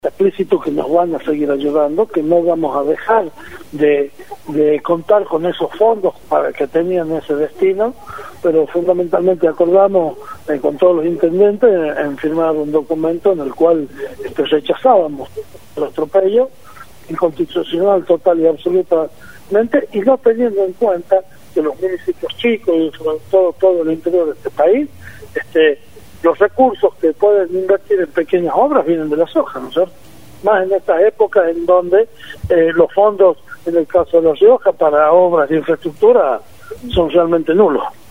explícito que nos van a seguir ayudando, que no vamos a dejar de contar con esos fondos para que tenían ese destino, pero fundamentalmente acordamos con todos los intendentes en firmar un documento en el cual rechazábamos el atropello inconstitucional total y absolutamente, y no teniendo en cuenta que los municipios chicos y sobre todo el interior de este país, los recursos que pueden invertir en pequeñas obras vienen de la soja, ¿no es cierto? Más en estas épocas en donde los fondos, en el caso de La Rioja, para obras de infraestructura son realmente nulos.